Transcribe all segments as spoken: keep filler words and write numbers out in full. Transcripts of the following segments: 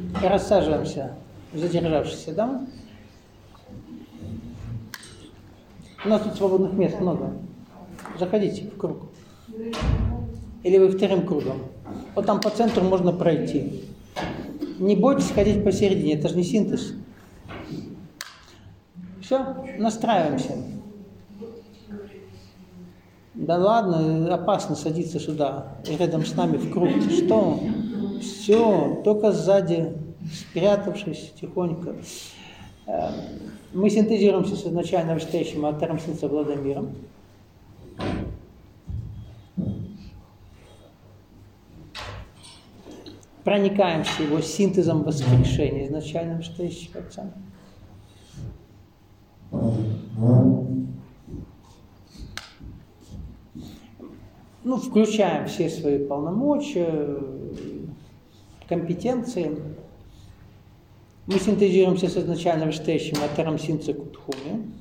Рассаживаемся, задержавшись, да? У нас тут свободных мест много. Заходите в круг. Или вы вторым кругом. Вот там по центру можно пройти. Не бойтесь ходить посередине, это же не синтез. Все, настраиваемся. Да ладно, опасно садиться сюда, рядом с нами в круг. Что? Все, только сзади, спрятавшись тихонько. Мы синтезируемся с изначально вышестоящим автором синтеза Владимиром. Проникаемся его синтезом воскрешения изначально вышестоящего отца. Ну, включаем все свои полномочия, компетенции. Мы синтезируемся с изначально вышестоящим автором синтеза Кутхуми.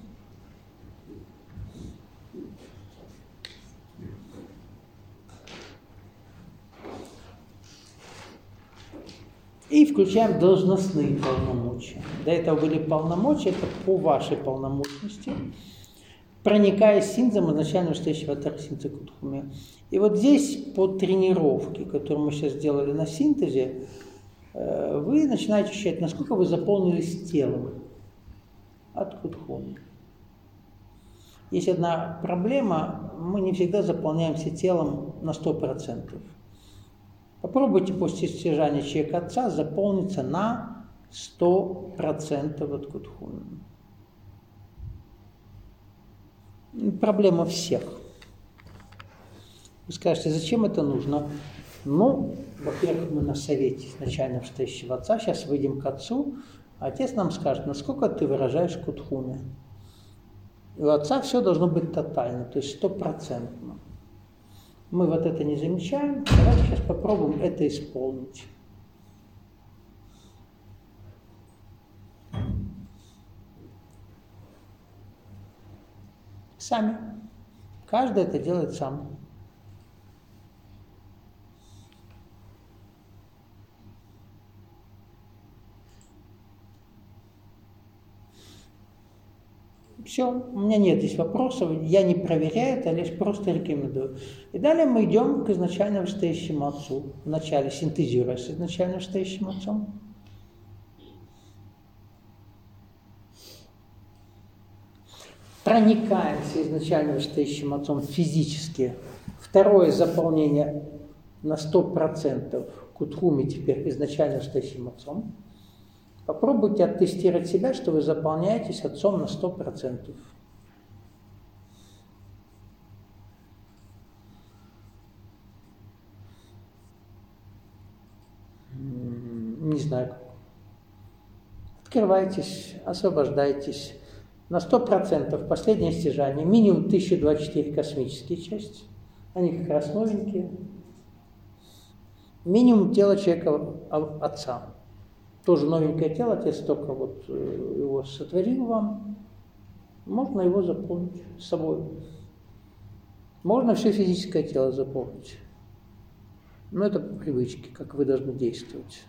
И включаем должностные полномочия. До этого были полномочия, это по вашей полномочности, проникая синтезом изначально вышестоящего аватара синтеза Кутхуми. И вот здесь по тренировке, которую мы сейчас сделали на синтезе, вы начинаете ощущать, насколько вы заполнились телом от Кутхуми. Есть одна проблема, мы не всегда заполняемся телом на сто процентов. Попробуйте после стяжания человека отца заполниться на сто процентов от Кутхуми. Проблема всех. Вы скажете, зачем это нужно? Ну, во-первых, мы на совете изначально вышестоящего отца, сейчас выйдем к отцу, отец нам скажет, насколько ты выражаешь Кутхуми. И у отца все должно быть тотально, то есть стопроцентно. Мы вот это не замечаем, давайте сейчас попробуем это исполнить. Сами. Каждый это делает сам. Все, у меня нет здесь вопросов, я не проверяю это, лишь просто рекомендую. И далее мы идем к изначально вышестоящему отцу, вначале синтезируя с изначально вышестоящим отцом. Проникаемся изначально вышестоящим отцом физически. Второе заполнение на сто процентов Кутхуми теперь изначально вышестоящим отцом. Попробуйте оттестировать себя, что вы заполняетесь отцом на сто процентов. Не знаю. Открывайтесь, освобождайтесь. На сто процентов последнее стяжание. Минимум тысяча двадцать четыре космические части. Они как раз новенькие. Минимум тела человека отца. Тоже новенькое тело, отец только вот его сотворил вам. Можно его заполнить с собой. Можно все физическое тело заполнить. Но это по привычке, как вы должны действовать.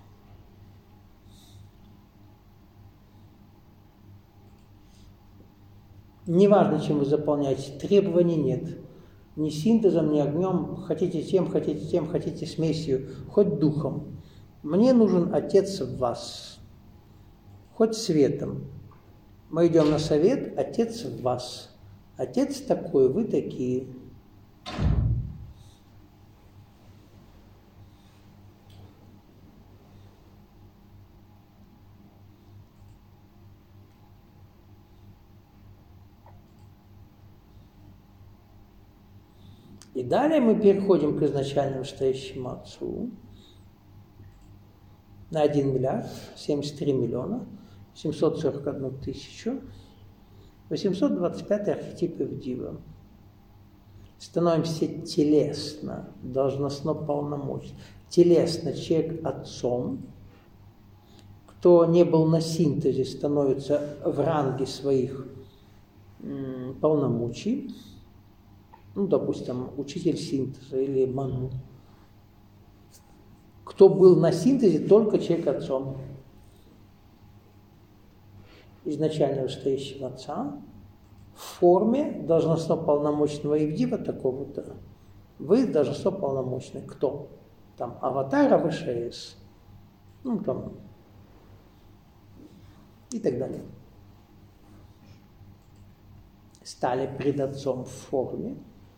Неважно, чем вы заполняете, требований нет. Ни синтезом, ни огнем. Хотите тем, хотите тем, хотите смесью, хоть духом. Мне нужен Отец в вас, хоть светом. Мы идем на совет, Отец в вас. Отец такой, вы такие. И далее мы переходим к изначально вышестоящему Отцу. На один миллиард семьдесят три миллиона семьсот сорок одну тысячу восемьсот двадцать пять архетип Ивдива. Становимся телесно, должностно полномочен. Телесно человек отцом. Кто не был на синтезе, становится в ранге своих м, полномочий. Ну, допустим, учитель синтеза или ману. кто был на синтезе только человек отцом. Изначально вышестоящего отца в форме должностно полномочного Ивдива такого-то. Вы должностно полномочный. Кто? Там аватара ВШС. Ну, там. И так далее. Стали пред отцом в форме.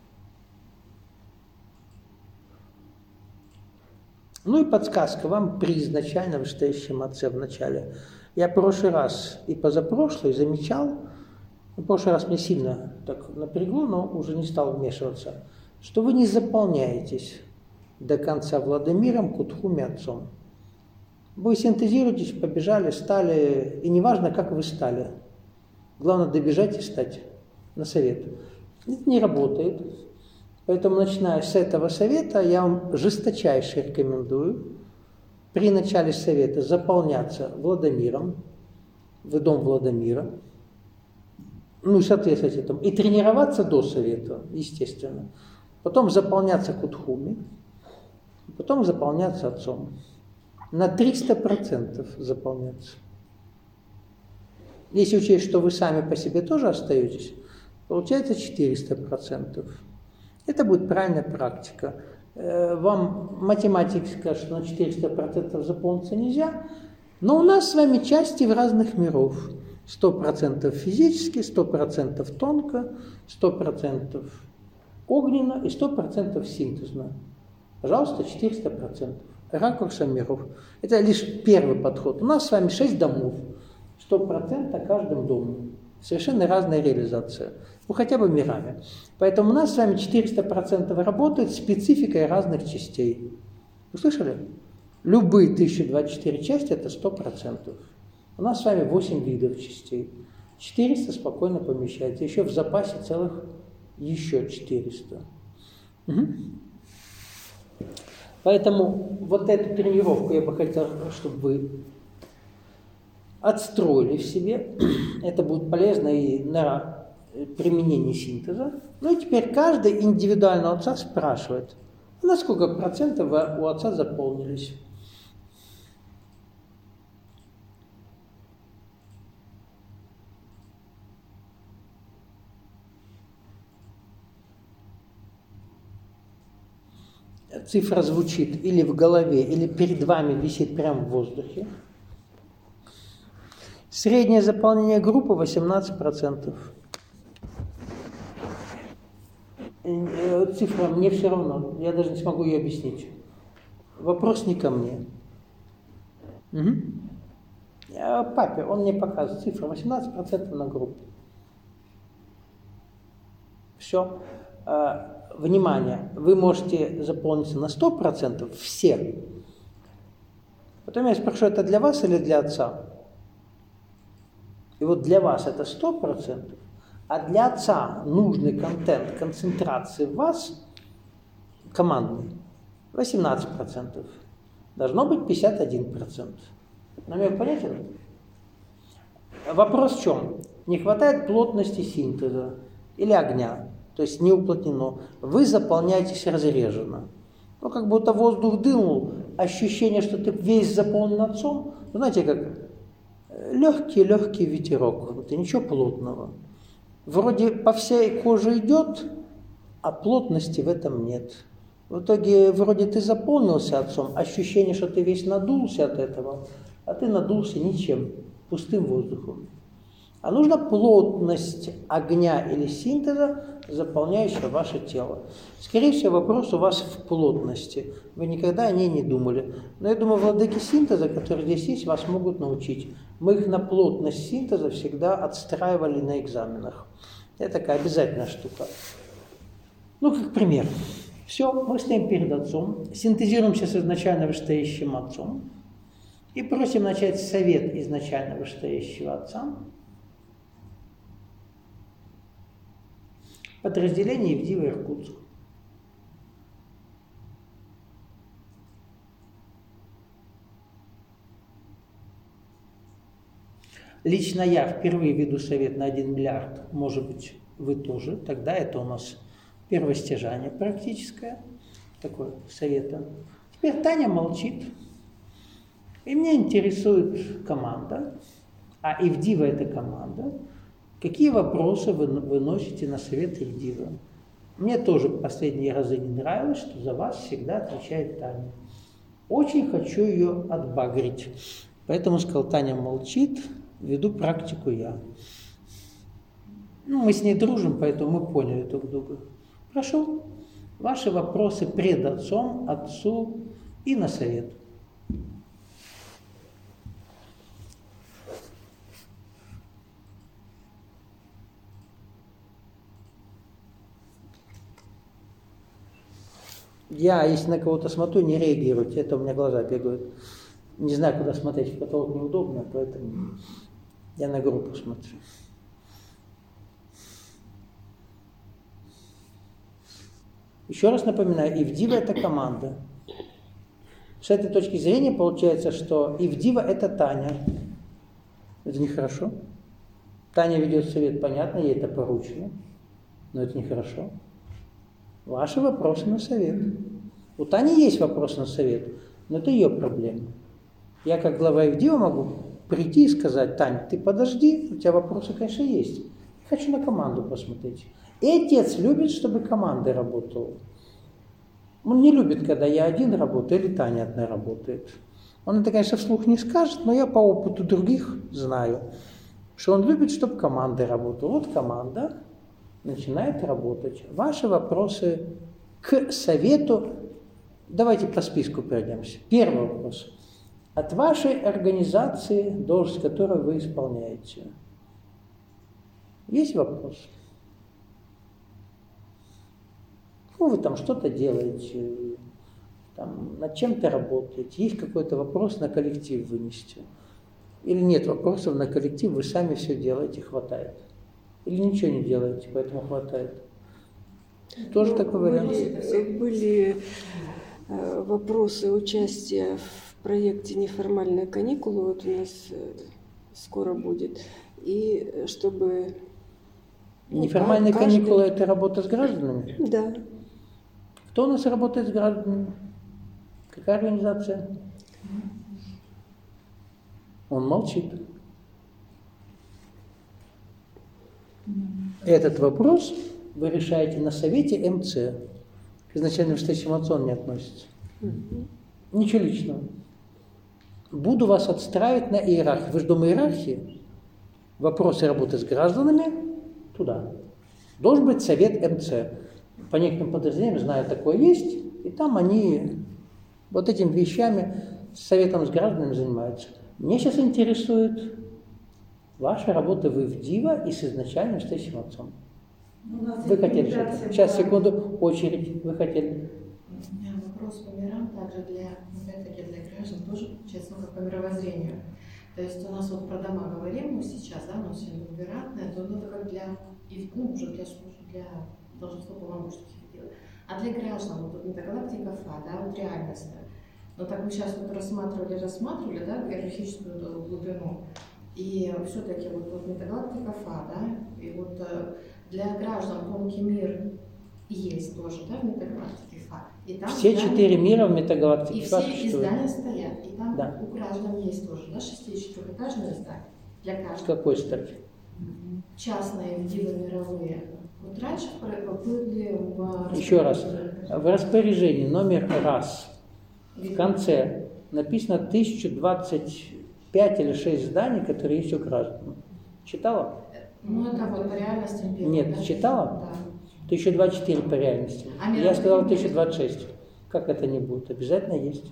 Ну и подсказка вам при изначально вышестоящем отце в начале. Я в прошлый раз и позапрошлый замечал, в прошлый раз мне сильно так напрягло, но уже не стал вмешиваться, что вы не заполняетесь до конца Владимиром, Кутхуми, отцом. Вы синтезируетесь, побежали, стали, и неважно, как вы стали. Главное добежать и стать на совет. Это не работает. Поэтому, начиная с этого совета, я вам жесточайше рекомендую при начале совета заполняться Владимиром, в дом Владимира, ну и соответствовать этому, и тренироваться до совета, естественно. Потом заполняться Кутхуми, потом заполняться отцом. На триста процентов заполняться. Если учесть, что вы сами по себе тоже остаетесь, получается четыреста процентов. Это будет правильная практика. Вам математика скажет, что на четыреста процентов заполниться нельзя, но у нас с вами части в разных миров. сто процентов физически, сто процентов тонко, сто процентов огненно и сто процентов синтезно. Пожалуйста, четыреста процентов. Ракурса миров. Это лишь первый подход. У нас с вами шесть домов. сто процентов каждым домом. Совершенно разная реализация. Ну, хотя бы мирами. Поэтому у нас с вами четыреста процентов работает спецификой разных частей. Вы слышали? Любые тысяча двадцать четыре части – это сто процентов. У нас с вами восемь видов частей. четыреста спокойно помещается. Еще в запасе целых еще четыреста. Угу. Поэтому вот эту тренировку я бы хотел, чтобы вы отстроили в себе. Это будет полезно и на применении синтеза. Ну и теперь каждый индивидуально у отца спрашивает, на сколько процентов у отца заполнились. Цифра звучит или в голове, или перед вами висит прямо в воздухе. Среднее заполнение группы восемнадцать процентов. Цифра мне все равно, я даже не смогу ее объяснить. Вопрос не ко мне. Угу. Папе, он мне показывает цифру восемнадцать процентов на группу. Все. Внимание, вы можете заполниться на сто процентов все. Потом я спрошу, это для вас или для отца? И вот для вас это сто процентов, а для отца нужный контент, концентрации в вас, командный, восемнадцать процентов. Должно быть пятьдесят один процент. Намек понятен? Вопрос в чем? Не хватает плотности синтеза или огня. То есть не уплотнено, вы заполняетесь разреженно. Ну, как будто воздух дынул, ощущение, что ты весь заполнен отцом, ну, знаете, как легкий-легкий ветерок, вот, и ничего плотного. Вроде по всей коже идет, а плотности в этом нет. В итоге вроде ты заполнился отцом, ощущение, что ты весь надулся от этого, а ты надулся ничем, пустым воздухом. А нужна плотность огня или синтеза, заполняющая ваше тело. Скорее всего, вопрос у вас в плотности. Вы никогда о ней не думали. Но я думаю, владыки синтеза, которые здесь есть, вас могут научить. Мы их на плотность синтеза всегда отстраивали на экзаменах. Это такая обязательная штука. Ну, как пример. Все, мы стоим перед отцом, синтезируемся с изначально вышестоящим отцом и просим начать совет изначально вышестоящего отца. Подразделение Ивдива Иркутск. Лично я впервые веду совет на один миллиард, может быть, вы тоже. Тогда это у нас первостяжание практическое, такое совета. Теперь Таня молчит. И меня интересует команда, а Ивдива это команда. Какие вопросы вы выносите на совет Ивдива? Мне тоже последние разы не нравилось, что за вас всегда отвечает Таня. Очень хочу ее отбагрить. Поэтому сказал, Таня молчит, веду практику я. Ну, мы с ней дружим, поэтому мы поняли друг друга. Прошу, ваши вопросы пред отцом, отцу и на совет. Я, если на кого-то смотрю, не реагируйте, это у меня глаза бегают. Не знаю, куда смотреть, в потолок неудобно, поэтому я на группу смотрю. Еще раз напоминаю, Ивдива это команда. С этой точки зрения получается, что Ивдива это Таня. Это нехорошо. Таня ведет совет, понятно, ей это поручено, но это нехорошо. Ваши вопросы на совет. У Тани есть вопросы на совет, но это ее проблема. Я как глава Ивдива могу прийти и сказать, Таня, ты подожди, у тебя вопросы, конечно, есть. Я хочу на команду посмотреть. И отец любит, чтобы команда работала. Он не любит, когда я один работаю или Таня одна работает. Он это, конечно, вслух не скажет, но я по опыту других знаю, что он любит, чтобы команда работала. Вот команда начинает работать. Ваши вопросы к совету. Давайте по списку пройдемся. Первый вопрос. От вашей организации, должность которую вы исполняете, есть вопрос? Ну, вы там что-то делаете, там, над чем-то работаете, есть какой-то вопрос на коллектив вынести? Или нет вопросов на коллектив, вы сами все делаете, хватает? Или ничего не делаете, поэтому хватает? Тоже ну, такой вариант. Были, были э, вопросы участия в проекте «Неформальные каникулы», вот у нас э, скоро будет, и чтобы... Ну, Неформальные каждый... каникулы – это работа с гражданами? Да. Кто у нас работает с гражданами? Какая организация? Он молчит. Этот вопрос вы решаете на совете эм цэ. К изначальным встречам отцу он не относится. Mm-hmm. Ничего личного. Буду вас отстраивать на иерархию. Вы же дома иерархии. Вопросы работы с гражданами туда. Должен быть совет эм цэ. По некоторым подразделениям, знаю, такое есть. И там они вот этими вещами с советом с гражданами занимаются. Меня сейчас интересует ваша работа в Ивдива и с изначальным встречным отцом. Вы хотели что-то? Сейчас, секунду, очередь. Вы хотели? У меня вопрос по мирам, также для, опять-таки, для граждан, тоже, честно, как по мировоззрению. То есть у нас вот про дома говорим мы сейчас, да, у нас все вероятное, то это как для, ну, уже для, для должностного полномочия. А для граждан, вот метагалактика ФА, да, вот реальность. Но так мы сейчас вот рассматривали, рассматривали, да, иерархическую глубину. И все-таки вот, вот метагалактика ФА, да, и вот для граждан тонкий мир есть тоже, да, в метагалактике ФА. И там все здания, четыре мира в метагалактике и ФА. И все издания стоят. И там да. у граждан есть тоже, да, шестичетырехэтажные здания для каждого. С какой стати? Частные, виды мировые. Вот раньше были в... Еще раз. В распоряжении номер раз в конце написано тысяча двадцать пять или шесть зданий, которые есть у граждан. Читала? Ну, это вот по реальности. Нет, да? читала? Да. тысяча двадцать четыре по реальности. А я сказал тысяча двадцать шесть. Как это не будет? Обязательно есть.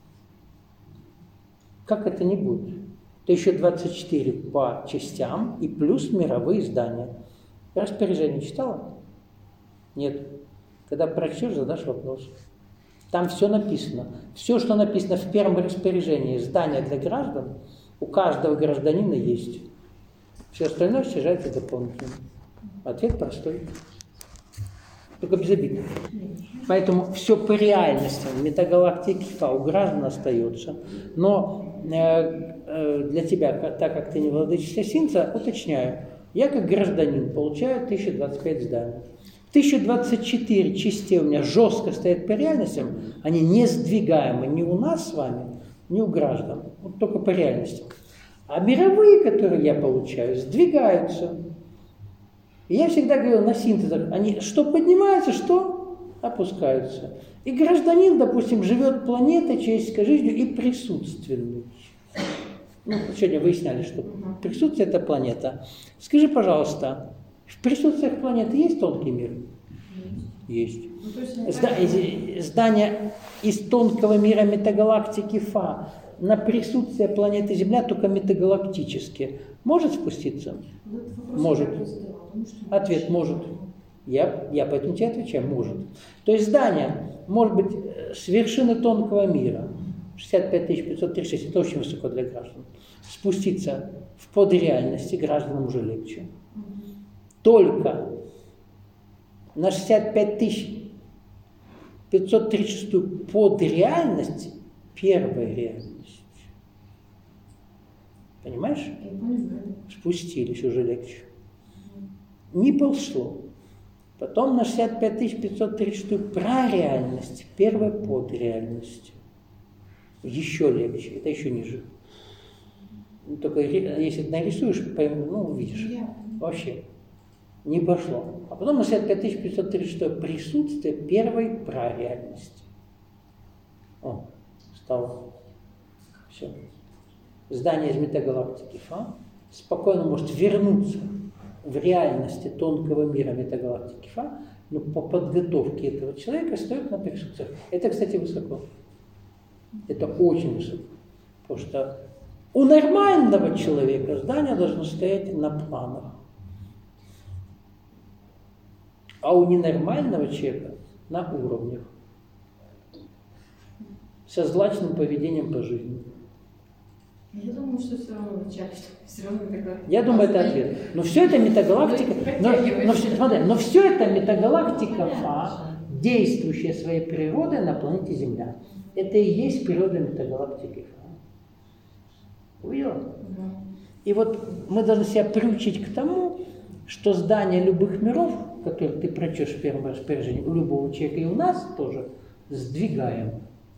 Как это не будет? тысяча двадцать четыре по частям и плюс мировые здания. Распоряжение читала? Нет. Когда прочтешь, задашь вопрос. Там все написано. Все, что написано в первом распоряжении здания для граждан, у каждого гражданина есть. Все остальное снижается дополнительно. Ответ простой. Только безобидный. Поэтому все по реальности. Метагалактика у граждан остается. Но э, э, для тебя, так как ты не владычица Синца, уточняю. Я как гражданин получаю тысяча двадцать пять зданий. тысяча двадцать четыре частей у меня жестко стоят по реальностям, они не сдвигаемы ни у нас с вами, ни у граждан, вот только по реальностям. А мировые, которые я получаю, сдвигаются. И я всегда говорил на синтезах, они что поднимаются, что опускаются. И гражданин, допустим, живет планетой человеческой жизнью и присутственный. Ну, сегодня выясняли, что присутствие – это планета. Скажи, пожалуйста, в присутствиях планеты есть тонкий мир? Есть. Зда- здание из тонкого мира метагалактики Фа на присутствие планеты Земля только метагалактически может спуститься? Может. Ответ – может. Я, я поэтому тебе отвечаю, может. То есть здание может быть с вершины тонкого мира, шестьдесят пять тысяч пятьсот тридцать шесть, это очень высоко для граждан. Спуститься в подреальности гражданам уже легче. Только на шестьдесят пять тысяч пятьсот тридцать шесть подреальность первая реальность. Понимаешь? Я понимаю. Спустились уже легче. Не пошло. Потом на шестьдесят пять тысяч пятьсот тридцать шесть прореальность, первая подреальность. Еще легче, это еще ниже. Только если ты нарисуешь, пойму, ну, увидишь. Я. Вообще не пошло. А потом на шестьдесят пять тысяч пятьсот тридцать шесть присутствие первой прореальности. О, стало. Все. Здание из метагалактики Фа спокойно может вернуться в реальности тонкого мира метагалактики Фа, но по подготовке этого человека стоит на присутствиях. Это, кстати, высоко. Это очень высоко. Потому что у нормального человека здание должно стоять на планах. А у ненормального человека на уровнях. Со злачным поведением по жизни. Я думаю, что все равно вначале, все равно метагалактика. Я думаю, это ответ. Но все это метагалактика, но, но, смотри, но все это метагалактика Фа, действующая своей природой на планете Земля. Это и есть природа метагалактики Фа. Увидела? Угу. И вот мы должны себя приучить к тому, что здание любых миров, которые ты прочешь в первом распоряжении, у любого человека и у нас тоже, сдвигаем.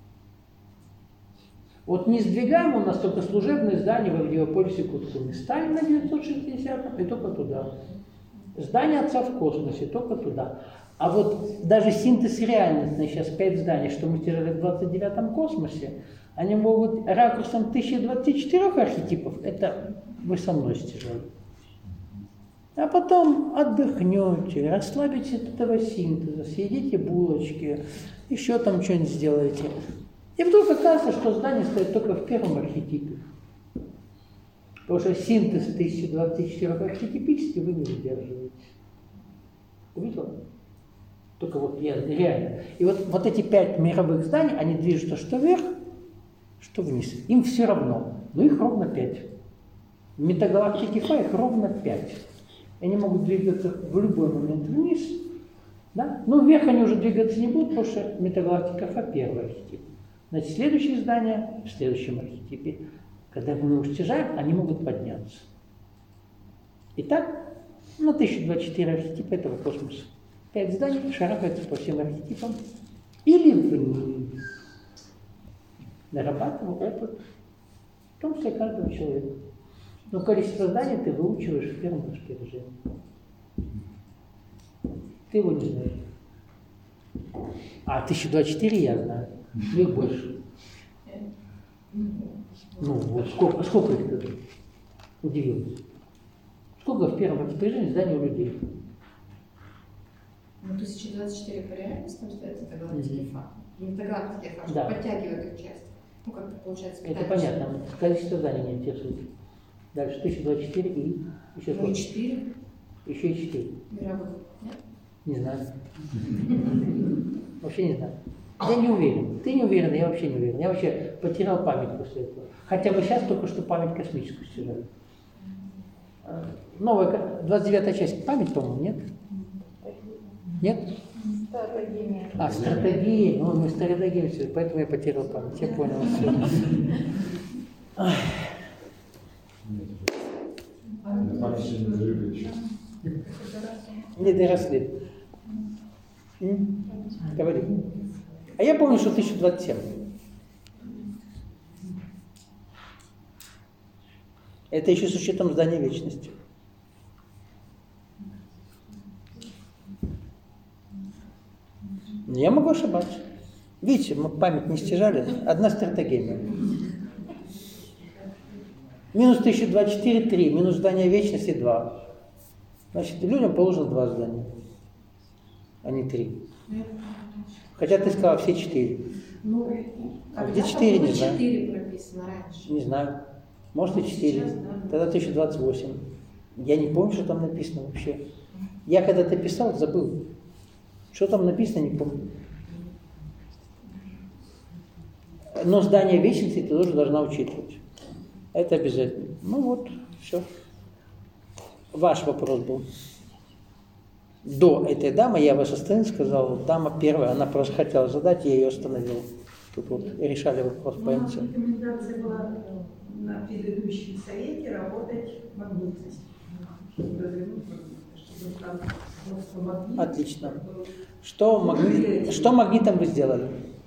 Вот не сдвигаем у нас только служебное здание во Владивополисе Куткуме. Сталин на девятьсот шестидесятом и только туда. Здание Отца в космосе, только туда. А вот даже синтез реальности, сейчас пять зданий, что мы стирали в двадцать девятом космосе, они могут ракурсом тысяча двадцать четыре архетипов, это вы со мной стирали. А потом отдохнете, расслабитесь от этого синтеза, съедите булочки, еще там что-нибудь сделаете. И вдруг оказывается, что здание стоит только в первом архетипе. Потому что синтез тысяча двадцать четыре архетипически вы не выдерживаете. Увидела? Только вот я реально. И вот, вот эти пять мировых зданий, они движутся что вверх, что вниз. Им все равно. Но их ровно пять. В метагалактике Фа их ровно пять. Они могут двигаться в любой момент вниз. Да? Но вверх они уже двигаться не будут, потому что метагалактика Фа первый архетип. Значит, следующие здания в следующем архетипе, когда мы уничтожаем, они могут подняться. Итак, на тысяча двадцать четыре архетипа этого космоса. Пять зданий шарахаются по всем архетипам или вниз. Нарабатывая опыт, в том числе каждого человека. Но количество зданий ты выучиваешь в первом распоряжении. Ты его не знаешь. А тысяча двадцать четыре я знаю. Их больше. Ну, вот сколько, сколько их тут? Удивилась. Сколько в первом распоряжении зданий у людей? Ну, тысяча двадцать четыре по реальности там стоит метагалактики Фа. Не метагалактики Фа, что Да. подтягивает их часть. Ну, как-то получается. Это понятно. Количество зданий не интересует. Дальше тысяча двадцать четыре и еще Ну, сколько? и четыре Еще и четыре. мировых. Нет? Не знаю. Вообще не знаю. Я не уверен. Ты не уверен, я вообще не уверен. Я вообще потерял память после этого. Хотя бы сейчас только что память космическую стирали. Новая, двадцать девятая часть, память, по-моему, нет? Нет? Стратегия. А, стратегия. Ну, мы стратегия все, поэтому я потерял память. Я понял все. Память не доросли. Не доросли. М? Говори. А я помню, что тысяча двадцать семь. Это еще с учетом здания вечности. Я могу ошибаться. Видите, мы память не стяжали. Одна стратегия. Минус тысяча двадцать четыре, три. Минус здание вечности, два. Значит, людям положено два здания, а не три. Хотя ты сказала все четыре. Ну, а где четыре, не знаю. четыре прописано раньше. Не знаю. Может и четыре. Сейчас, да. Тогда тысяча двадцать восемь. Я не помню, что там написано вообще. Я когда-то писал, забыл. Что там написано, не помню. Но здание вечности ты тоже должна учитывать. Это обязательно. Ну вот, все. Ваш вопрос был. До этой дамы я вас остановил, сказал, дама первая, она просто хотела задать, я ее остановил. Тут вот решали вопрос по У нас эмоциям. рекомендация была на предыдущем совете работать магнитность. Чтобы развернуть магнитность, чтобы там просто магнит. Отлично. Что, магни... Что магнитом вы сделали?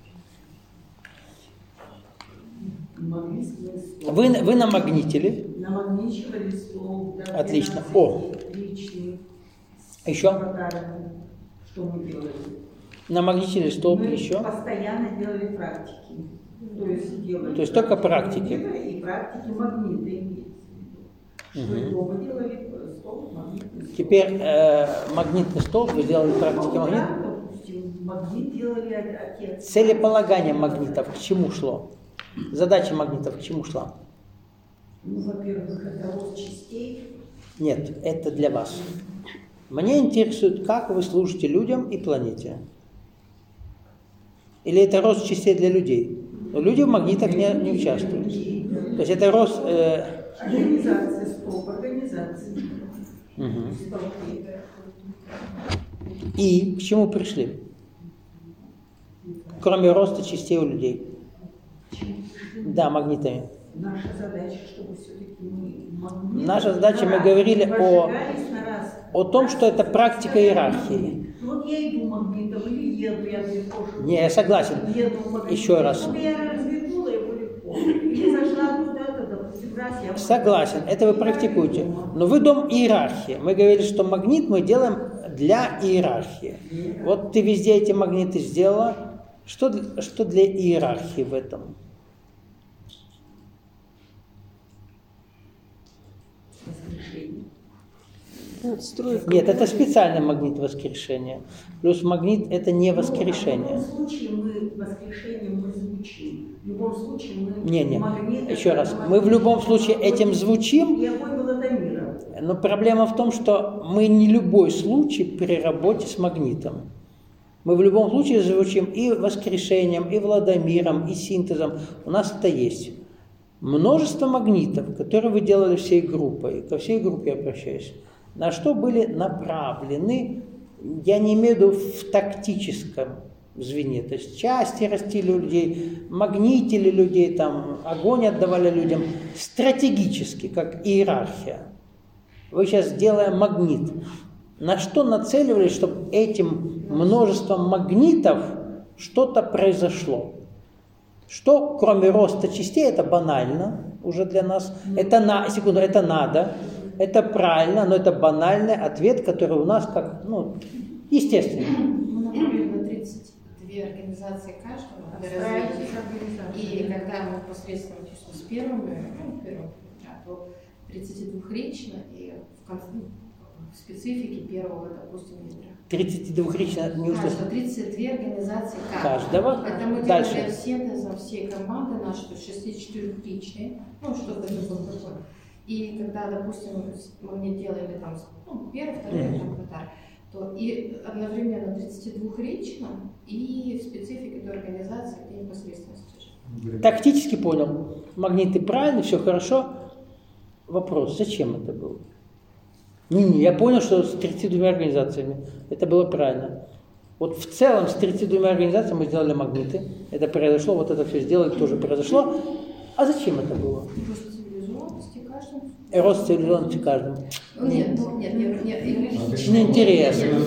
Магнитный стол. Вы, вы намагнитили. Намагничивали стол. Да, Отлично. двенадцать О. личных Еще? аватарами. Что мы делали? Намагнитили столб Мы еще. постоянно делали практики. То есть, делали То есть только практики. И практики магнита имеется в виду. Что и дома делали стол, магнитный стол. Теперь э, магнитный столб, вы сделали практики магнит. Допустим, магнит делали отец. Целеполагание магнитов к чему шло? Задача магнитов к чему шла? Ну, во-первых, это рост частей. Нет, это для вас. Мне интересует, как вы служите людям и планете. Или это рост частей для людей? Но люди в магнитах не, не участвуют. То есть это рост... Э... Организация, стоп, организация. Угу. Столпы. И к чему пришли? Кроме роста частей у людей. Да, магнитами. Наша задача, чтобы все-таки мы магниты... Наша задача, мы говорили о, о том, что это практика иерархии. Вот я иду магнитом или еду, я легко. Не, я согласен. Еду магнитом. Еще раз. Чтобы я развернула его легко. Или зашла куда-то, допустим, раз я... Согласен, это вы практикуете. Но вы дом иерархии. Мы говорили, что магнит мы делаем для иерархии. Вот ты везде эти магниты сделала. Что, что для иерархии в этом? Отстройка. Нет, это специальный магнит воскрешения. Плюс магнит это не воскрешение. Ну, в любом случае мы воскрешением мы звучим. В любом случае мы... Не, не. Магнит, Еще раз. Мы в любом случае этим звучим. И огонь Владимира. Но проблема в том, что мы не любой случай при работе с магнитом. Мы в любом случае звучим и воскрешением, и Владимиром, и синтезом. У нас это есть. Множество магнитов, которые вы делали всей группой, ко всей группе обращаюсь, на что были направлены, я не имею в виду в тактическом звене, то есть части растили у людей, магнитили людей, там, огонь отдавали людям, стратегически, как иерархия. Вы сейчас делаем магнит. На что нацеливались, чтобы этим множеством магнитов что-то произошло? Что, кроме роста частей, это банально уже для нас. Это на секунду, это надо, это правильно, но это банальный ответ, который у нас как, ну, естественно. Мы направили на тридцать две организации каждого для развития. И когда мы непосредственно начнем с первыми, ну, первым, да, то тридцатидвухрично и в конце, ну, в специфике первого, допустим, ядра. тридцатидвухрично не уж... Каждого, тридцать две организации каждого. Это мы Дальше. делали синтезом всей команды нашей, то есть шестидесятичетырёхличной, ну, что-то такое такое. И когда, допустим, мы не делали там, ну, первый, второй, Mm-hmm. там, второй, то и одновременно тридцатидвухрично и в специфике той организации, где непосредственно служит. Тактически понял. Магниты правильно, все хорошо. Вопрос, зачем это было? Не-не, я понял, что с тридцатью двумя организациями это было правильно. Вот в целом с тридцатью двумя организациями мы сделали магниты. Это произошло, вот это все сделали, тоже произошло. А зачем это было? Рост цивилизованности каждому. Рост цивилизованности каждому. Нет, ну, нет, нет, нет, нет, Очень интересно.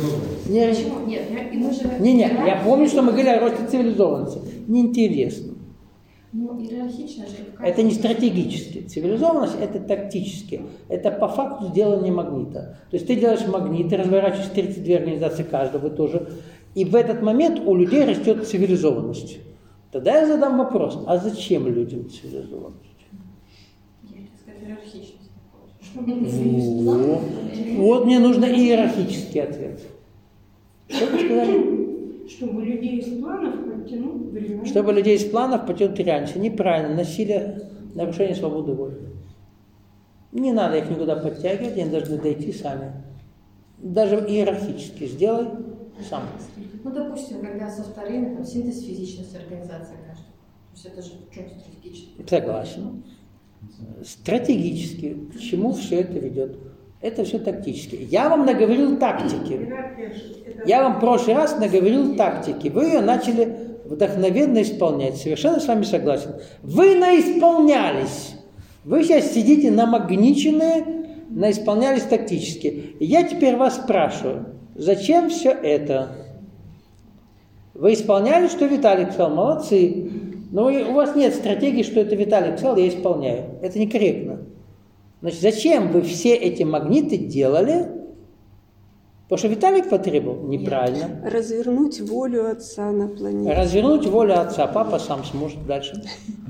Не, Почему? Нет, я, и мы же... не, не, я помню, что мы говорили о росте цивилизованности. Неинтересно. Ну, иерархично же. Это не стратегически. Цивилизованность – это тактически. Это по факту сделание магнита. То есть ты делаешь магнит, ты разворачиваешь тридцать две организации каждого, вы тоже. И в этот момент у людей растет цивилизованность. Тогда я задам вопрос, а зачем людям цивилизованность? Я хотела сказать иерархичность. Вот. Вот мне нужно иерархический ответ. Что вы сказали? Чтобы людей из планов подтянуть в реальность. Чтобы людей из планов потянуть реальность. Неправильно. Насилие, нарушение свободы воли. Не надо их никуда подтягивать, они должны дойти сами. Даже иерархически сделай сам. Ну, допустим, когда со вторыми, там, синтез физичности организации каждого. То есть это же что-то стратегическое. Согласен. Стратегически. К чему все это ведет? Это все тактически. Я вам наговорил тактики. Я вам в прошлый раз наговорил тактики. Вы ее начали вдохновенно исполнять. Совершенно с вами согласен. Вы наисполнялись. Вы сейчас сидите намагниченные, наисполнялись тактически. И я теперь вас спрашиваю, зачем все это? Вы исполняли, что Виталик сказал, молодцы. Но у вас нет стратегии, что это Виталик сказал, я исполняю. Это некорректно. Значит, зачем вы все эти магниты делали? Потому что Виталик потребовал? Неправильно. Развернуть волю отца на планете. Развернуть волю отца. Папа сам сможет дальше.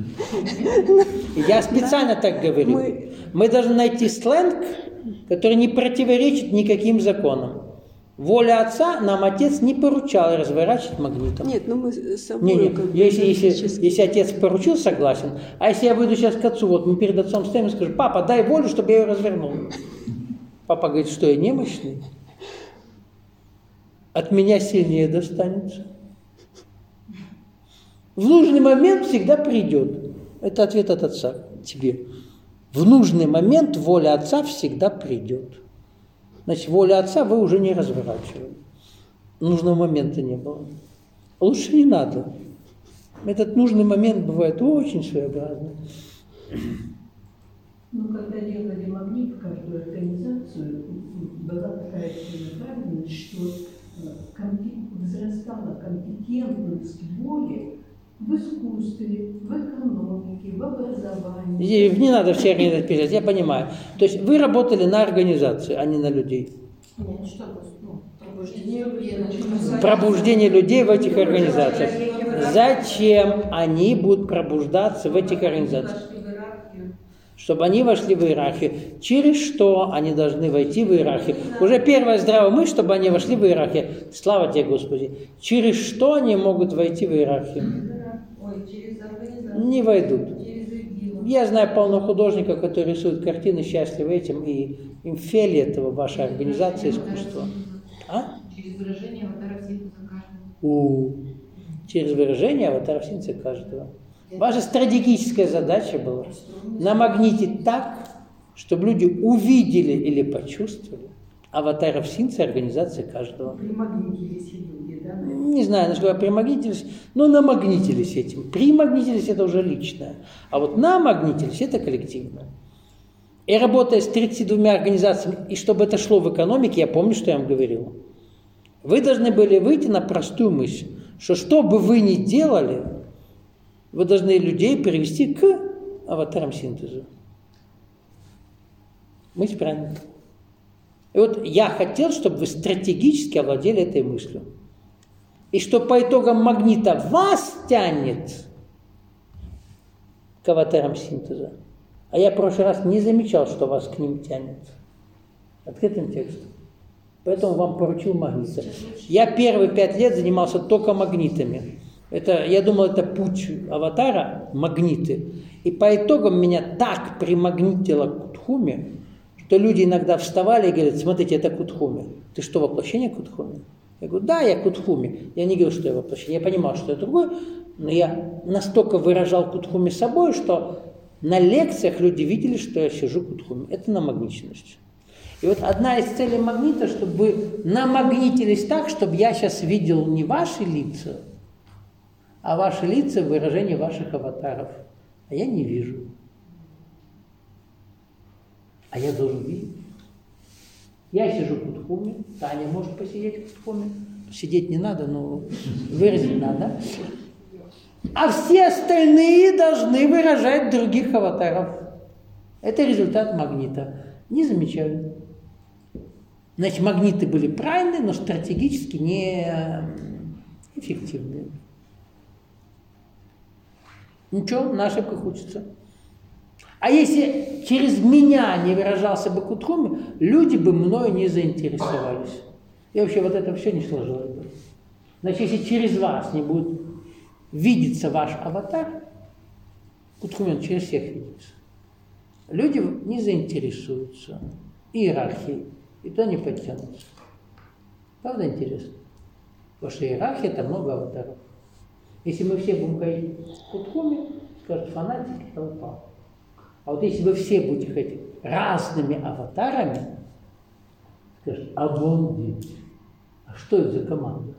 Я специально так говорю. Мы... Мы должны найти сленг, который не противоречит никаким законам. Воля отца нам отец не поручал разворачивать магнитом. Нет, ну мы с собой... Не, не. Если, если, если отец поручил, согласен. А если я выйду сейчас к отцу, вот мы перед отцом стоим и скажем, папа, дай волю, чтобы я ее развернул. Папа говорит, что я немощный? От меня сильнее достанется. В нужный момент всегда придет. Это ответ от отца тебе. В нужный момент воля отца всегда придет. Значит, воля отца вы уже не разворачивали. Нужного момента не было. Лучше не надо. Этот нужный момент бывает очень своеобразный. Ну, когда делали магнит в каждую организацию, была такая направленность, что возрастала компетентность воли в искусстве, в экономике, в образовании. И не надо все организации писать, я понимаю. То есть вы работали на организацию, а не на людей. Нет, что ну, пробуждение людей. Пробуждение людей в этих организациях. Зачем они будут пробуждаться в этих организациях? Чтобы они вошли в иерархию. Через что они должны войти в иерархию? Уже первая здравая мысль, чтобы они вошли в иерархию. Слава тебе, Господи. Через что они могут войти в иерархию? Не войдут. Я знаю полно художников, которые рисуют картины, счастливы этим, и им фиолетово ваша организация искусства. А? Через выражение аватара синтеза каждого. У, через выражение аватара синтеза каждого. Ваша стратегическая задача была намагнитить так, чтобы люди увидели или почувствовали аватаров синтеза организации каждого. Примагнитились люди, да? Не знаю, на что примагнитились, но намагнитились этим. Примагнитились это уже личное. А вот намагнитились это коллективное. И работая с тридцатью двумя организациями, и чтобы это шло в экономике, я помню, что я вам говорил, вы должны были выйти на простую мысль, что что бы вы ни делали, вы должны людей перевести к аватарам синтеза. Мысль правильная. И вот я хотел, чтобы вы стратегически овладели этой мыслью. И что по итогам магнита вас тянет к аватарам синтеза. А я в прошлый раз не замечал, что вас к ним тянет. Открытым текстом. Поэтому вам поручил магниты. Я первые пять лет занимался только магнитами. Это, я думал, это путь аватара, магниты. И по итогам меня так примагнитило к Кутхуме, что люди иногда вставали и говорят, смотрите, это Кутхуме. Ты что, воплощение Кутхуме? Я говорю, да, я Кутхуме. Я не говорю, что я воплощение. Я понимал, что это другое, но я настолько выражал Кутхуме собой, что на лекциях люди видели, что я сижу Кутхуме. Это намагниченность. И вот одна из целей магнита, чтобы вы намагнитились так, чтобы я сейчас видел не ваши лица, а ваши лица в выражении ваших аватаров. А я не вижу. А я должен видеть. Я сижу в Кутхуме, Таня может посидеть в Кутхуме. Сидеть не надо, но выразить надо. А все остальные должны выражать других аватаров. Это результат магнита. Не замечаю. Значит, магниты были правильные, но стратегически не эффективные. Ничего, на ошибках учатся. А если через меня не выражался бы Кутхуме, люди бы мною не заинтересовались. И вообще вот это все не сложилось бы. Значит, если через вас не будет видится ваш аватар, Кутхуме он через всех видится, люди не заинтересуются иерархией, и то не подтянутся. Правда интересно? Потому что иерархия – это много аватаров. Если мы все будем ходить в Кутхуме, скажут фанатики, толпа. А вот если вы все будете ходить разными аватарами, скажут, обалдеть, а что это за команда?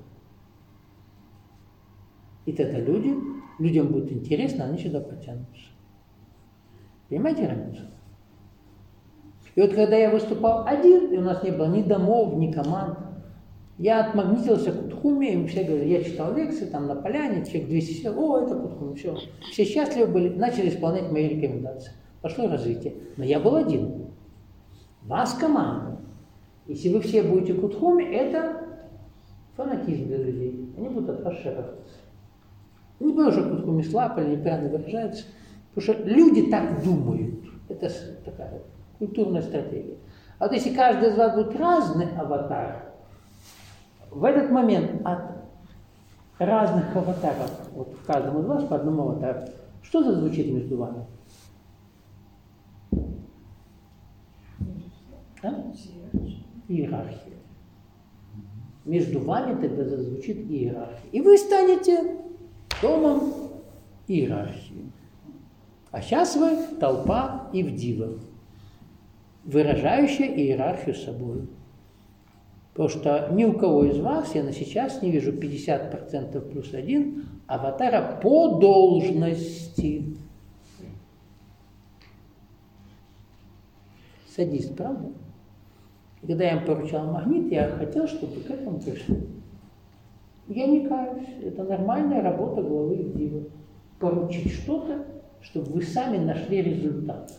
И тогда люди, людям будет интересно, они сюда потянутся. Понимаете разницу? И вот когда я выступал один, и у нас не было ни домов, ни команд, я отмагнитился к Кутхуме, и все говорили, я читал лекции там на поляне, человек двести сел, о, это Кутхуме, все. Все счастливы были, начали исполнять мои рекомендации. Пошло развитие. Но я был один. Вас команда. Если вы все будете в Кутхуме, это фанатизм для людей. Они будут от вас шарахаться. Не потому что Кутхуме слаб или неправильно выражается, потому что люди так думают. Это такая культурная стратегия. А вот если каждый из вас будет разный аватар, в этот момент от разных аватаров, вот в каждом из вас по одному аватару, что зазвучит между вами? Да? Иерархия. Между вами тогда зазвучит иерархия. И вы станете домом иерархии. А сейчас вы толпа ивдива, выражающая иерархию собой. Потому что ни у кого из вас, я на сейчас не вижу пятьдесят процентов плюс один аватара по должности. Садист, правда? И когда я им поручал магнит, я хотел, чтобы вы к этому пришли. Я не каюсь. Это нормальная работа главы ивдива. Поручить что-то, чтобы вы сами нашли результат.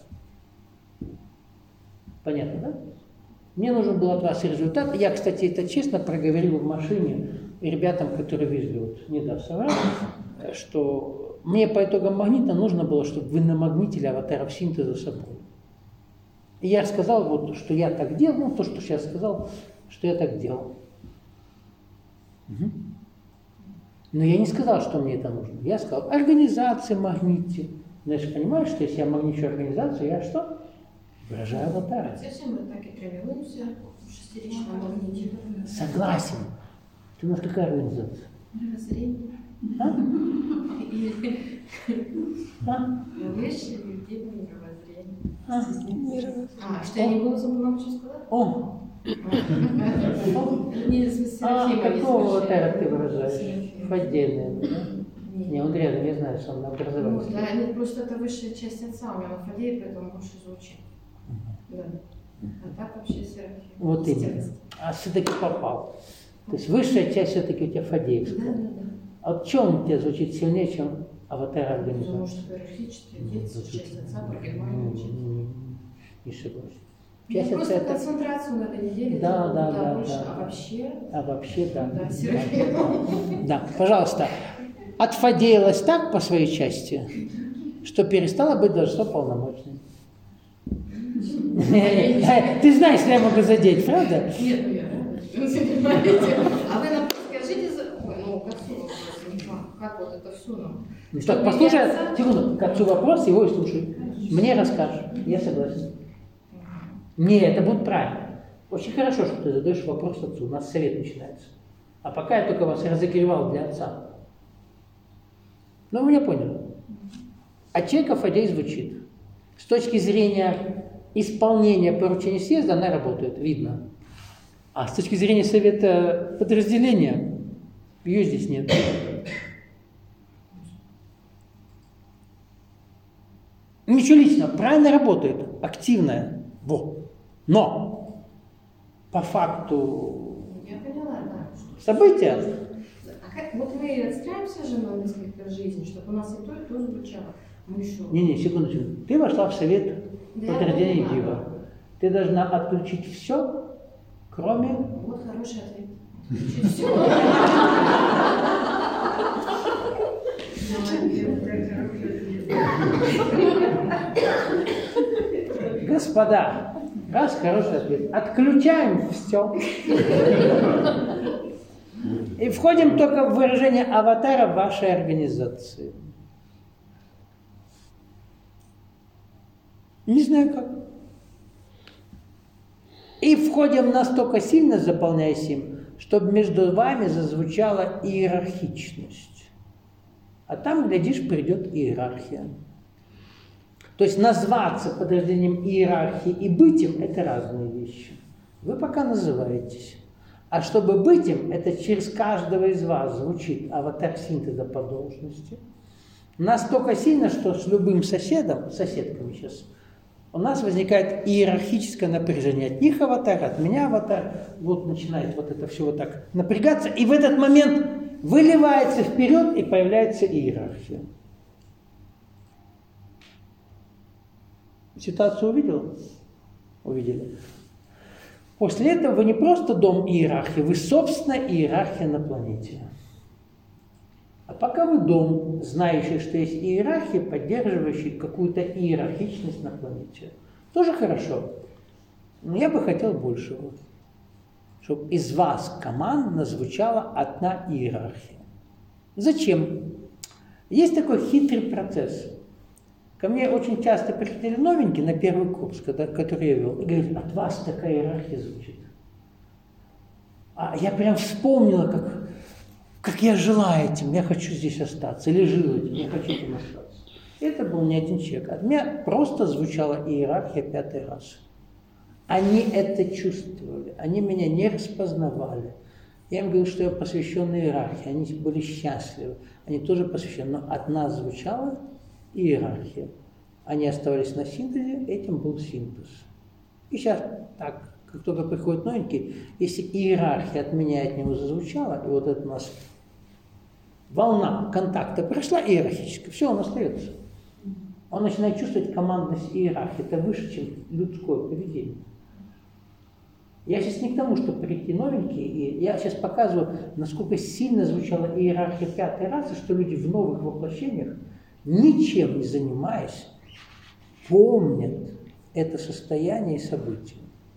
Понятно, да? Мне нужен был от вас результат. Я, кстати, это честно проговорил в машине ребятам, которые везли, вот, не даст соврать, что мне по итогам магнита нужно было, чтобы вы намагнитили аватаров синтеза собой. И я сказал, вот, что я так делал, ну, то, что сейчас сказал, что я так делал. Угу. Но я не сказал, что мне это нужно. Я сказал, организация магните. Значит, понимаешь, что если я магничу организацию, я что? Выражаю аватары. Зачем мы так и тренируемся в шестеричном магните? Согласен. Ты у нас какая организация? Мировоззрение. А? А? Вещи, людей, мировоззрение. А? А, что я не голосом была, что сказать? О! Не, в смысле, А Серафима, не какого смешно. аватара ты выражаешь? Серафима. Фадейный, да? Не. Не, он реально не знает, что он на Ну, образовании. да, нет, просто это высшая часть отца, у меня Фадей, поэтому больше звучит. Да. А так вообще Серафима. Вот именно. Естественно. А все-таки попал. То есть высшая часть все-таки у тебя Да, Фадеевская. да, да. А вот чем он у тебя звучит сильнее, чем аватар Потому организации? что иерархический отец, часть отца прогибает учит. Не согласен. Ну, Часть просто отца это... концентрацию на этой неделе Да, это да, куда да, больше, да. а вообще, А вообще, да. да, Да, Серафима. да, пожалуйста. Отфадеялась так по своей части, что перестала быть должно полномочной. Ты знаешь, что я могу задеть, правда? Нет, ну я рада, что вы понимаете. А вы нам скажите, за... Ой, ну, к отцу вопрос, как вот это все нам? Ну что, послушай, секунду, к отцу вопрос, его и слушай. Мне расскажешь, я согласен. Не, это будет правильно. Очень хорошо, что ты задаешь вопрос отцу, у нас совет начинается. А пока я только вас разогревал для отца. Ну, вы меня поняли. От человека Фадей звучит. С точки зрения исполнения поручения съезда она работает, видно. А с точки зрения совета подразделения ее здесь нет. Ничего личного, правильно работает, активная. Во. Но по факту Я поняла, да. события. А как, вот мы отстраиваемся же на несколько жизней, чтобы у нас и то, и то звучало. Мы еще... Не-не, секундочку. Ты вошла в совет Да, по рождению да. Дива. Ты должна отключить все, кроме... Вот хороший ответ. Все. Господа, раз хороший ответ. Отключаем все. И входим только в выражение аватара вашей организации. Не знаю как. И входим настолько сильно, заполняясь им, чтобы между вами зазвучала иерархичность. А там, глядишь, придет иерархия. То есть назваться подразделением иерархии и быть им – это разные вещи. Вы пока называетесь. А чтобы быть им, это через каждого из вас звучит аватар синтеза по должности. Настолько сильно, что с любым соседом, соседками сейчас, у нас возникает иерархическое напряжение. От них аватар, от меня аватар. Вот начинает вот это все вот так напрягаться. И в этот момент выливается вперед и появляется иерархия. Ситуацию увидел? Увидели. После этого вы не просто дом иерархии, вы, собственно, иерархия на планете. А пока вы дом, знающий, что есть иерархия, поддерживающий какую-то иерархичность на планете. Тоже хорошо. Но я бы хотел большего. Чтобы из вас командно звучала одна иерархия. Зачем? Есть такой хитрый процесс. Ко мне очень часто приходили новенькие на первый курс, когда, который я вел, и говорят, от вас такая иерархия звучит. А я прям вспомнила, как, как я жила этим, я хочу здесь остаться, или жила этим, я хочу этим остаться. Это был не один человек. От меня просто звучала иерархия пятый раз. Они это чувствовали, они меня не распознавали. Я им говорил, что я посвящен иерархии, они были счастливы, они тоже посвящены, но от нас звучала иерархия. Они оставались на синтезе, этим был синтез. И сейчас так, как только приходит новенький, если иерархия от меня и от него зазвучала, и вот это у нас волна контакта прошла иерархическая, все, он остается. Он начинает чувствовать командность иерархии, это выше, чем людское поведение. Я сейчас не к тому, чтобы прийти новенькие, и я сейчас показываю, насколько сильно звучала иерархия пятой расы, что люди в новых воплощениях, ничем не занимаясь, помнят это состояние и события.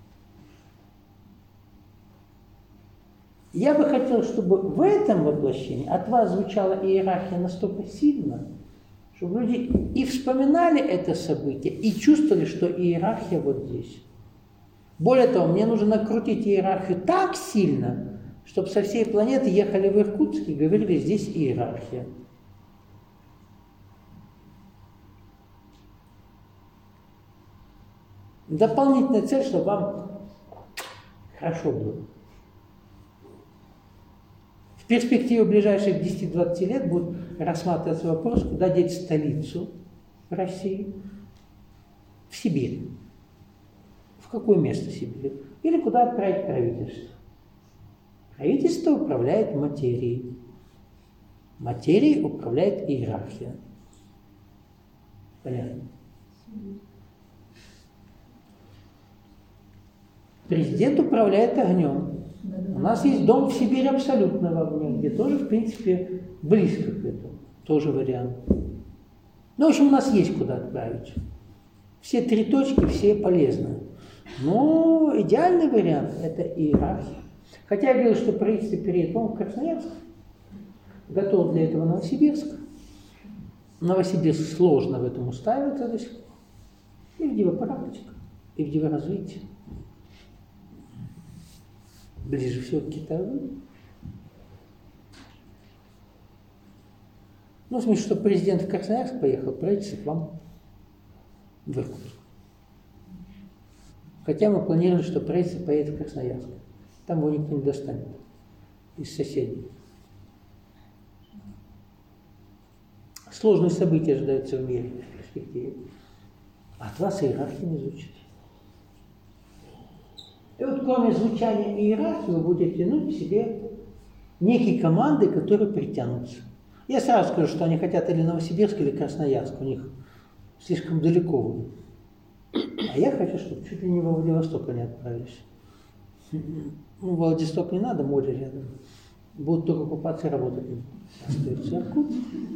Я бы хотел, чтобы в этом воплощении от вас звучала иерархия настолько сильно, чтобы люди и вспоминали это событие, и чувствовали, что иерархия вот здесь. Более того, мне нужно накрутить иерархию так сильно, чтобы со всей планеты ехали в Иркутск и говорили, здесь иерархия. Дополнительная цель, чтобы вам хорошо было. В перспективе ближайших десяти-двадцати лет будет рассматриваться вопрос, куда деть столицу России, в Сибирь. В какое место Сибири? Или куда отправить правительство? Правительство управляет материей. Материей управляет иерархия. Понятно? Президент управляет огнем. У нас есть дом в Сибири абсолютного огня, где тоже, в принципе, близко к этому. Тоже вариант. Ну, в общем, у нас есть куда отправить. Все три точки, все полезны. Но идеальный вариант – это иерархия. Хотя я говорил, что правительство переедет в Красноярск, готов для этого Новосибирск. Новосибирск сложно в этом устраивается до сих пор. И где вы практика, и где вы развитие. Ближе всего к Китаю. Ну, в смысле, что президент в Красноярск поехал, правительство к вам в Иркутск. Хотя мы планировали, что правительство поедет в Красноярск. Там его никто не достанет из соседей. Сложные события ожидаются в мире в перспективе. От вас иерархия не звучит. И вот кроме звучания иерархии вы будете тянуть к себе некие команды, которые притянутся. Я сразу скажу, что они хотят или Новосибирск, или Красноярск. У них слишком далеко. А я хочу, чтобы чуть ли не во Владивосток они отправились. Ну, Владивосток не надо, море рядом. Будут только купаться и работать. Остается Иркут.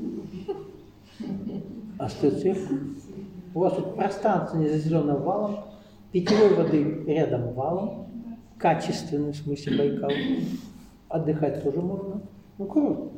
Остается Иркут. У вас тут пространство не заселено валом, питьевой воды рядом валом, качественный, в смысле Байкал. Отдыхать тоже можно. Ну, круто.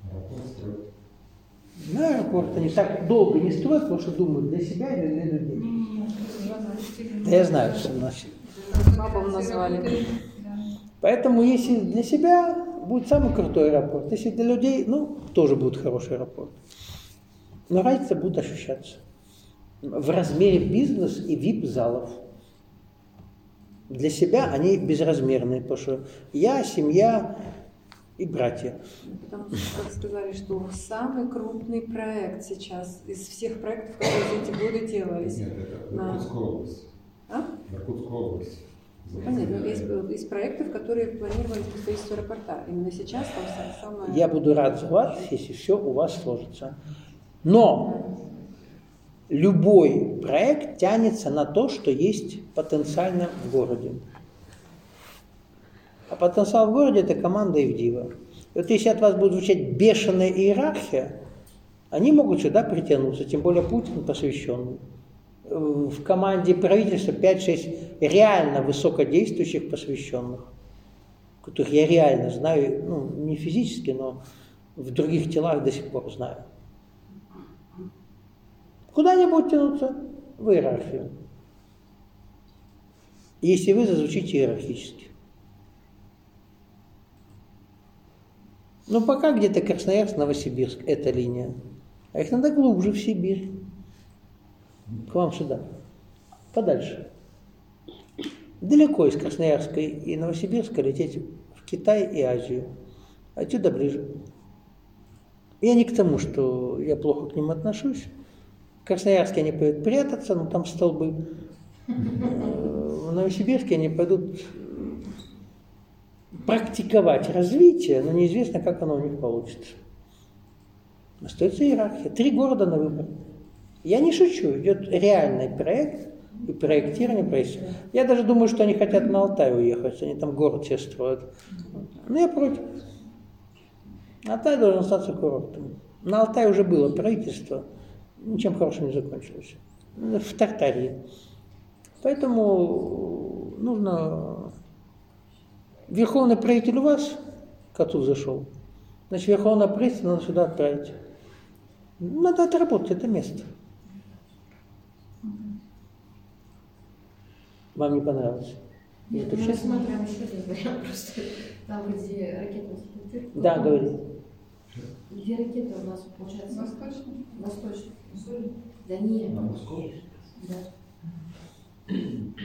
На аэропорт они так долго не строят, потому что думают для себя или для людей. Да я знаю, что значит. Бабам назвали. Поэтому, если для себя, будет самый крутой аэропорт. Если для людей, ну, тоже будет хороший аэропорт. Но разница будет ощущаться. В размере бизнес и ви ай пи-залов. Для себя они безразмерные, потому что я, семья и братья. Потому что, как сказали, что самый крупный проект сейчас из всех проектов, которые за эти годы делались. Нет, это на... Иркутская область. А? Иркутская область. Понятно, из, из проектов, которые планировались по строительству аэропорта. Именно сейчас там самое... Я буду рад за вас, если все у вас сложится. Но любой проект тянется на то, что есть потенциально в городе. А потенциал в городе – это команда Ивдива. И вот если от вас будет звучать бешеная иерархия, они могут сюда притянуться, тем более Путин посвященный. В команде правительства пять-шесть реально высокодействующих посвященных, которых я реально знаю, ну, не физически, но в других телах до сих пор знаю. Куда они будут тянуться? В иерархию. Если вы зазвучите иерархически. Но пока где-то Красноярск, Новосибирск, эта линия. А их надо глубже в Сибирь. К вам сюда. Подальше. Далеко из Красноярска и Новосибирска лететь в Китай и Азию. Отсюда ближе. Я не к тому, что я плохо к ним отношусь. В Красноярске они пойдут прятаться, но там столбы. В Новосибирске они пойдут практиковать развитие, но неизвестно, как оно у них получится. Остается иерархия. Три города на выбор. Я не шучу, идет реальный проект и проектирование правительства. Я даже думаю, что они хотят на Алтай уехать, они там город себе строят. Но я против. Алтай должен остаться курортом. На Алтае уже было правительство, ничем хорошим не закончилось. В Тартарии. Поэтому нужно... Верховный правитель у вас, коту зашел, значит, верховное правительство надо сюда отправить. Надо отработать это место. Вам не понравилось? Нет, мы рассматриваем еще один вариант, просто там, где ракета взлетит. Да, говори. Где ракета у нас, получается? Восточный. Восточный. Да нет. На Москву? Да.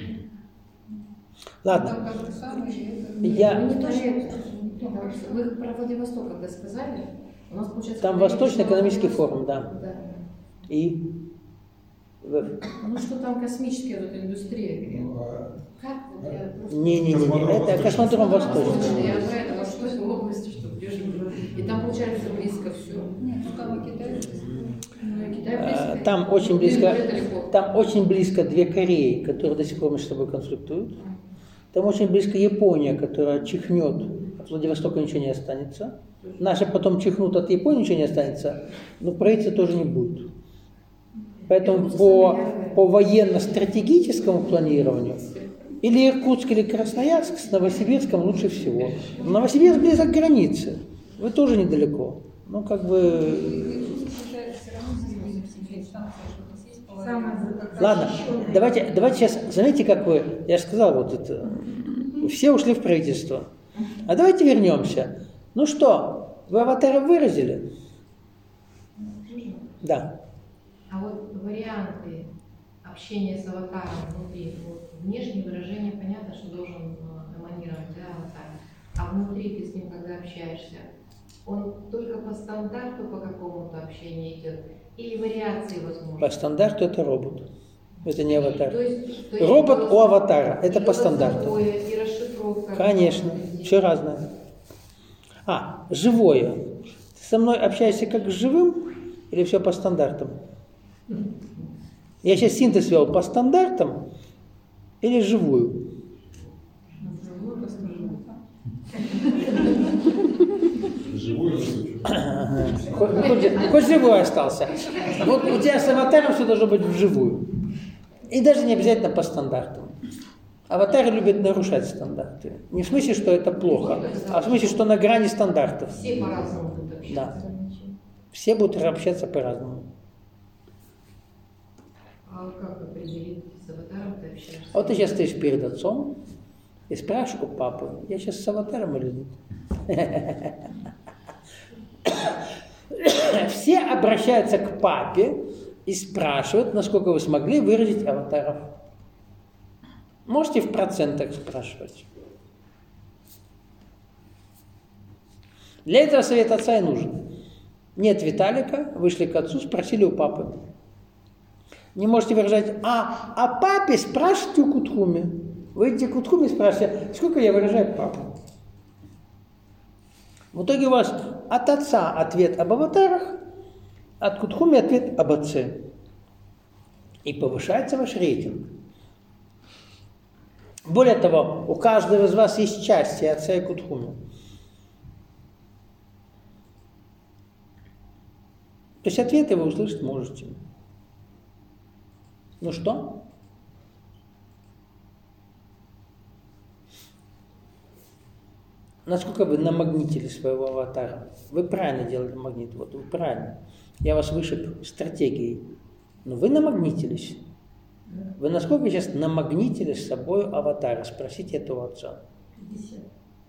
Ладно. Там то же самое, и это... Я... Мы не про это. Вы про Владивосток, когда сказали, у нас, получается... Там Восточный экономический форум, да. Да. И? Ну что там космическая вот индустрия? Ну, а... Как? Вот я просто... Не-не-не, это космодром Восточный. Я про это Восточной области, что ближе. И там, получается, близко все. Нет, ну там и Китай. Ну, и Китай близко. Там очень близко, Далеко. там очень близко две Кореи, которые до сих пор между собой конфликтуют. Там очень близко Япония, которая чихнет, от Владивостока ничего не останется. Наши потом чихнут, от Японии ничего не останется, но правительства тоже не будет. Поэтому по, по военно-стратегическому планированию или Иркутск, или Красноярск с Новосибирском лучше всего. Новосибирск близко к границе, вы тоже недалеко. Ну, как бы... Ладно, давайте, давайте сейчас, заметьте, как вы, я же сказал, вот это, все ушли в правительство. А давайте вернемся. Ну что, вы аватара выразили? Да. А вот варианты общения с аватаром внутри, вот, внешнее выражение понятно, что должен эманировать, да, аватар. А внутри ты с ним, когда общаешься, он только по стандарту по какому-то общению идет? Или вариации возможны? По стандарту это робот. Это не аватар. То есть, то есть Робот голос- у аватара. Это и по стандарту. голосовое, и расшифровка тренировка. Конечно, все разное. А, живое. Ты со мной общаешься как с живым или все по стандартам? Я сейчас синтез вел по стандартам или живую? Живой Хоть, хоть живой остался. Вот у тебя с аватаром все должно быть вживую. И даже не обязательно по стандартам. Аватары любят нарушать стандарты. Не в смысле, что это плохо, а в смысле, что на грани стандартов. Все по-разному будут общаться. Да. Все будут общаться по-разному. А как определить, с аватаром ты общаешься? А вот ты сейчас стоишь перед отцом и спрашиваешь у папы, я сейчас с аватаром или нет? Все обращаются к папе и спрашивают, насколько вы смогли выразить аватаров. Можете в процентах спрашивать. Для этого совет отца и нужен. Нет Виталика, вышли к отцу, спросили у папы. Не можете выражать, а, а папе спрашивайте у Кутхуми. Вы идите к Кутхуми и спрашиваете, сколько я выражаю папу. В итоге у вас от отца ответ об аватарах, от Кутхуми ответ об отце. И повышается ваш рейтинг. Более того, у каждого из вас есть части отца и Кутхуми. То есть ответы вы услышать можете. Ну что? Насколько вы намагнитили своего аватара? Вы правильно делали магнит, вот вы правильно. Я вас вышиб стратегией. Но вы намагнитились. Вы насколько сейчас намагнитили с собой аватара? Спросите этого отца. пятьдесят.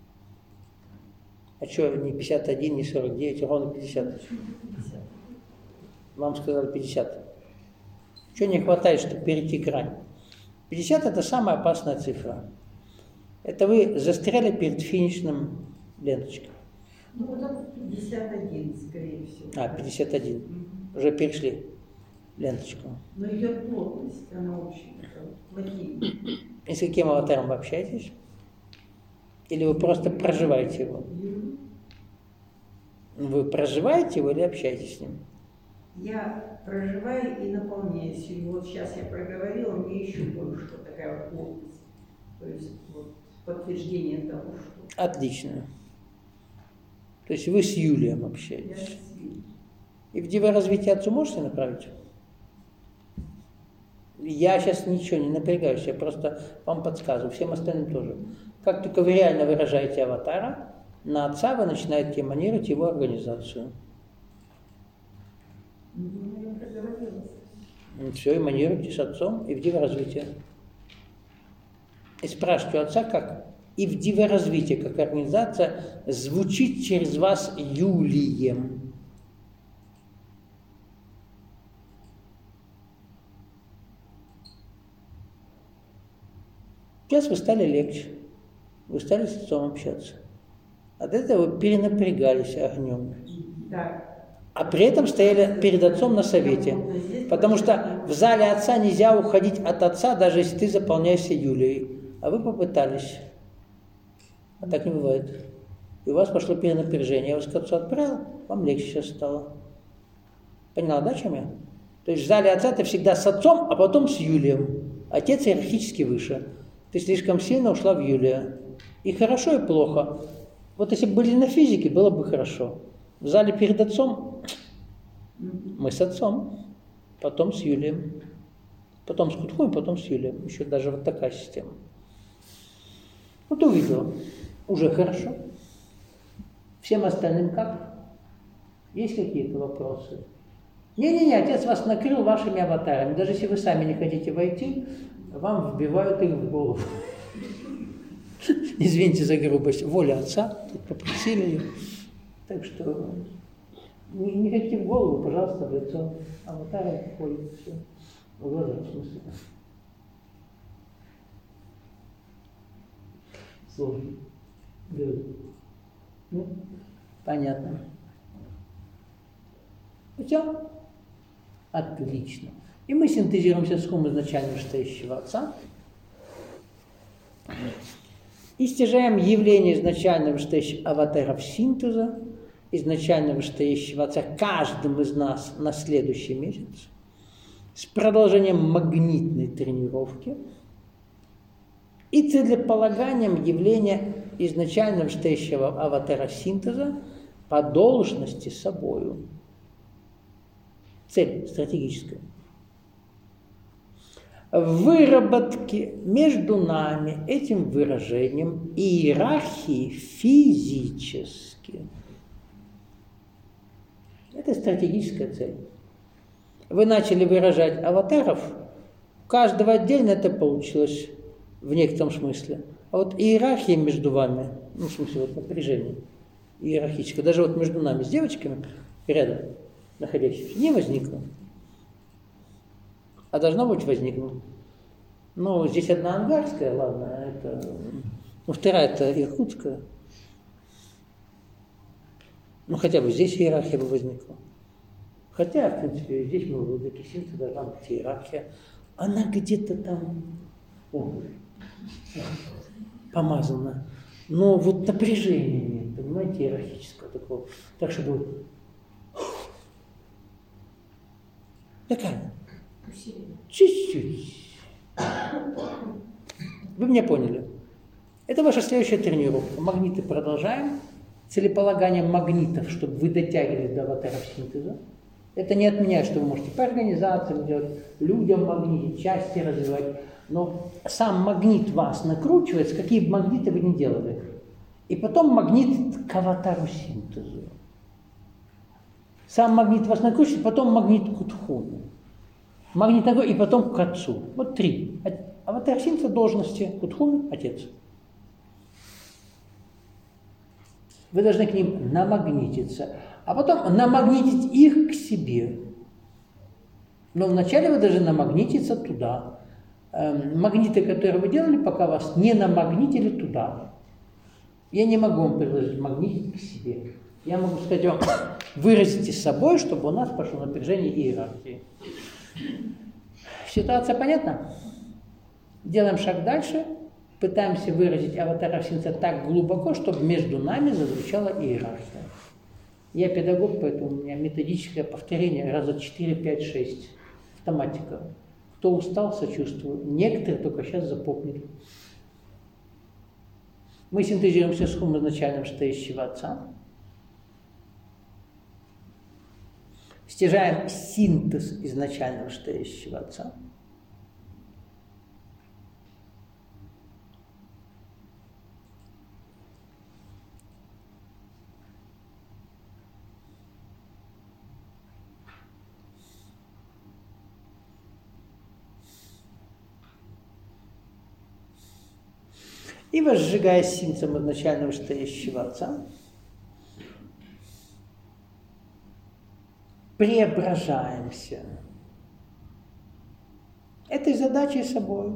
А что, не пятьдесят один, не сорок девять, ровно пятьдесят? пятьдесят. Вам сказали пятьдесят. Чего не хватает, чтобы перейти грань? пятьдесят – это самая опасная цифра. Это вы застряли перед финишным ленточкой. Ну, потом пятьдесят один, скорее всего. А, пятьдесят один. Мгм. Уже перешли ленточку. Но идет плотность, она очень плохие. И с каким аватаром вы общаетесь? Или вы просто проживаете его? Вы проживаете его или общаетесь с ним? Я проживаю и наполняюсь. И вот сейчас я проговорила, мне еще больше вот такая вот плотность. То есть вот подтверждение того, что Отлично. То есть вы с Юлием я общаетесь. свидетель. И в диворазвитие отцу можете направить? Я сейчас ничего не напрягаюсь, я просто вам подсказываю, всем остальным тоже. Как только вы реально выражаете аватара, на отца вы начинаете эманировать его организацию. Ну, я проговорила. Все, эманируйте с отцом и в диворазвитие. И спрашивайте у отца, как и в диворазвитие, как организация, звучит через вас Юлием. Сейчас вы стали легче, вы стали с отцом общаться. От этого вы перенапрягались огнем. Да. А при этом стояли перед отцом на совете. Потому что в зале отца нельзя уходить от отца, даже если ты заполняешься Юлией. А вы попытались. А так не бывает. И у вас пошло перенапряжение. Я вас к отцу отправил, вам легче сейчас стало. Поняла, да, о чем я? То есть в зале отца ты всегда с отцом, а потом с Юлием. Отец иерархически выше. Ты слишком сильно ушла в Юлия. И хорошо, и плохо. Вот если бы были на физике, было бы хорошо. В зале перед отцом мы с отцом, потом с Юлием. Потом с Кутхуем, потом с Юлием. Еще даже вот такая система. Ну, ты увидела. Уже хорошо. Всем остальным как? Есть какие-то вопросы? Не-не-не, отец вас накрыл вашими аватарами. Даже если вы сами не хотите войти, вам вбивают их в голову. Извините за грубость. Воля отца. Тут попросили ее. Так что не, не хотите в голову, пожалуйста, в лицо. Аватары входят все. В глаза, в смысле. Сложно. Ну, понятно. Все? Отлично. И мы синтезируем сейчас схему изначально вышестоящего отца. И стяжаем явление изначально вышестоящих аватаров синтеза, изначально вышестоящего отца каждым из нас на следующий месяц, с продолжением магнитной тренировки и целеполаганием явления изначально вышестоящего аватара синтеза по должности собою. Цель стратегическая. В выработке между нами этим выражением иерархии физически. Это стратегическая цель. Вы начали выражать аватаров, у каждого отдельно это получилось в некотором смысле. А вот иерархия между вами, ну, в смысле, вот напряжение иерархическое, даже вот между нами с девочками рядом находящимися, не возникло. А должно быть возникнуть. Ну, здесь одна ангарская, ладно, это... Ну, вторая-то иркутская. Ну, хотя бы здесь иерархия бы возникла. Хотя, в принципе, здесь мы в Владыке Синтеза должна быть иерархия. Она где-то там о, помазана. Но вот напряжения нет, понимаете, иерархического такого. Так, чтобы... Такая. Чуть-чуть. Вы меня поняли. Это ваша следующая тренировка. Магниты продолжаем. Целеполагание магнитов, чтобы вы дотягивались до аватаров синтеза. Это не отменяет, что вы можете по организациям делать, людям магнитить, части развивать. Но сам магнит вас накручивается, какие бы магниты вы ни делали. И потом магнит к аватару синтезу. Сам магнит вас накручивает, потом магнит к утхуну. Магнит ногой и потом к отцу. Вот три. Аватар синтеза должности утхун, отец. Вы должны к ним намагнититься, а потом намагнитить их к себе. Но вначале вы должны намагнититься туда. Магниты, которые вы делали, пока вас не намагнитили туда. Я не могу вам предложить магнитить к себе. Я могу сказать вам, выразите с собой, чтобы у нас пошло напряжение иерархии. Ситуация понятна? Делаем шаг дальше. Пытаемся выразить аватара синтеза так глубоко, чтобы между нами зазвучала иерархия. Я педагог, поэтому у меня методическое повторение раза четыре, пять, шесть. Автоматика. Кто устал, сочувствую. Некоторые только сейчас запомнили. Мы синтезируемся с хум изначальным стоящего отца. Стяжаем синтез изначального стоящего отца. И возжигая синтезом изначального стоящего отца, преображаемся этой задачей собой.